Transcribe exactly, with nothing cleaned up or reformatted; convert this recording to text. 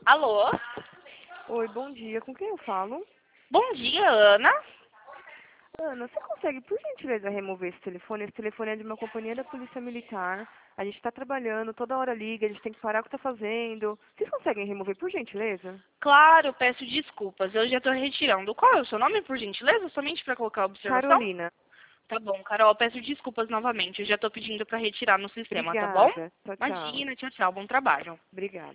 Alô? Oi, bom dia. Com quem eu falo? Bom dia, Ana. Ana, você consegue, por gentileza, remover esse telefone? Esse telefone é de uma companhia da Polícia Militar. A gente está trabalhando, toda hora liga, a gente tem que parar o que está fazendo. Vocês conseguem remover, por gentileza? Claro, peço desculpas. Eu já estou retirando. Qual é o seu nome, por gentileza? Somente para colocar a observação? Carolina. Tá bom, Carol. Peço desculpas novamente. Eu já estou pedindo para retirar no sistema, tá bom? Obrigada. Tchau, tchau. Imagina, tchau, tchau. Bom trabalho. Obrigada.